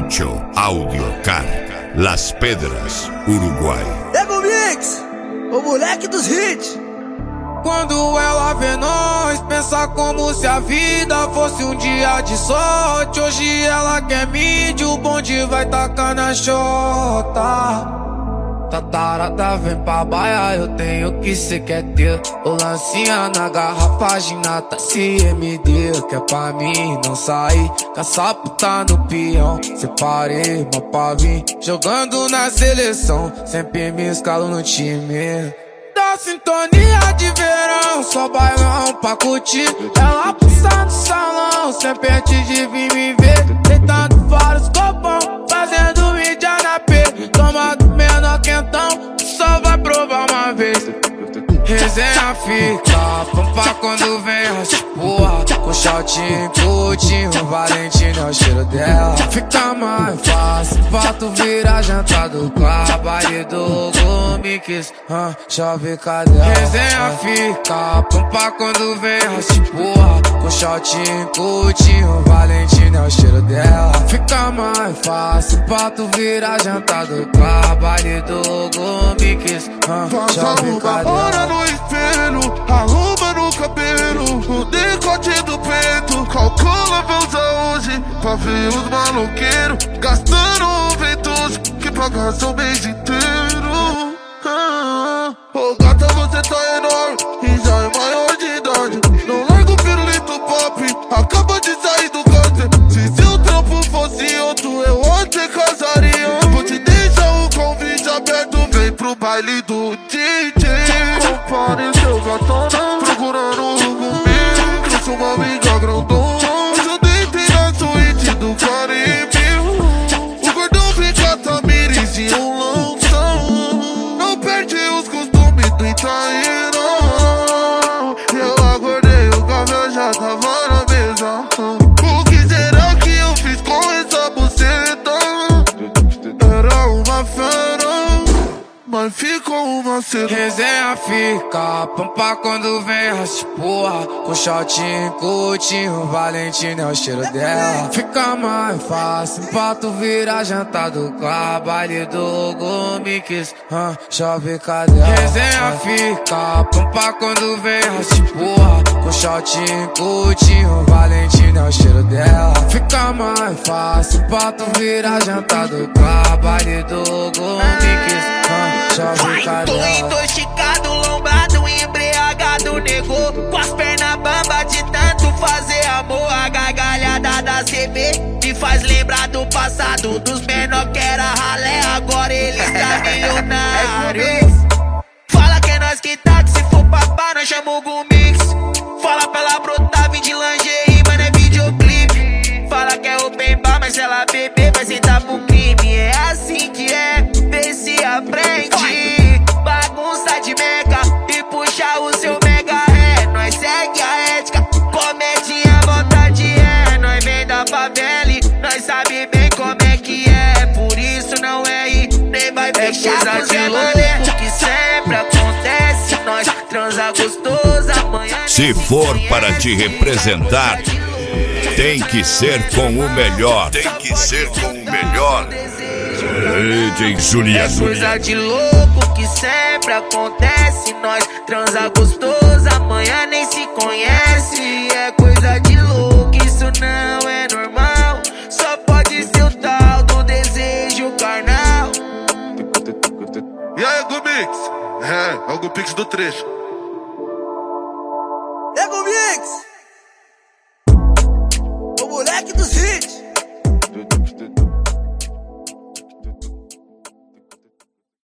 Pancho Audiocar, Las Pedras, Uruguai. Ego Mix, o moleque dos hits. Quando ela vê nós, pensa como se a vida fosse um dia de sorte. Hoje ela quer mídia, o bonde vai tacar na xota. Tatarada vem pra baia, eu tenho o que cê quer ter. O lancinha na garrafa, ginata CMD. Que é pra mim não sair, caça puta no peão. Separei uma pra vir, jogando na seleção. Sempre me escalo no time. Da sintonia de verão, só bailão pra curtir. Ela pulsa no salão, sempre antes de vir me ver. Deitando vários copão, fazendo mídia na P. Toma do menor quentão, só vai provar uma vez. Resenha fica, pampa quando vem as porra. Com shortinho, curtinho, Valentino é o cheiro dela. Fica mais fácil pra tu virar janta do baile do Gomix, chove cadela. Resenha fica, pampa quando vem as porra. Com shortinho, curtinho, Valentino é o cheiro dela. Fica mais fácil pra tu virar janta do baile do Gomix, chove cadela. No espelho, arruma no cabelo, o decote do peito. Calcula, vai usar hoje pra ver os maloqueiros gastando um ventoso que paga seu mês inteiro. Ô gata, você tá enorme e já é maior de idade. Não larga o pirulito pop, acaba de sair do câncer. Se seu trampo fosse outro, eu ontem casaria. Vou te deixar o convite aberto, vem pro baile do DJ. Compare seu gatona, procurando comigo. Que eu sou uma amiga grandona, mas eu deitei na suíte do Caribe. O gordão fica Tamires e um lanção. Não perde os costumes do Itaína. Eu acordei, o café já tava na mesa. O que será que eu fiz com essa buceta? Era uma fera, mas ficou uma seda. Resenha fica, pampa quando vem as porra. Com shortinho, curtinho, Valentino é o cheiro dela. Fica mais fácil pra tu virar janta do baile do Gomix, chove cadela. Resenha fica, pampa quando vem as porra. Com shortinho, curtinho, Valentino é o cheiro dela. Fica mais fácil pra tu virar janta do baile do Gomix, chove cadela. Tô intoxicado, lombado, embriagado, negou. Com as pernas bamba de tanto fazer amor. A gargalhada da CB me faz lembrar do passado. Dos menor que era ralé, agora ele está milionário. Fala que é nós que tá, que se for papá nós chama o Gomix. Fala pra ela brotar, vim de lingerie, mano é videoclipe. Fala que é open bar, mas se ela beber vai sentar pro crime. É assim que é, vê se aprende. Bagunça de meca e puxa o seu mega ré. Nós segue a ética, comedinha vontade é. Nós vem da favela e nós sabe bem como é que é. Por isso não é ir, nem vai fechar com Zé Mané. Que sempre acontece, nós transa gostoso amanhã. Se for para te representar, tem que ser com o melhor. Tem que ser com o melhor. DJ Juliano. É coisa de louco que sempre acontece. Nós transa gostoso, amanhã nem se conhece. É coisa de louco, isso não é normal. Só pode ser o tal do desejo carnal. E aí, Gomix? É o Gomix do trecho. Ego Mix, o moleque dos hits.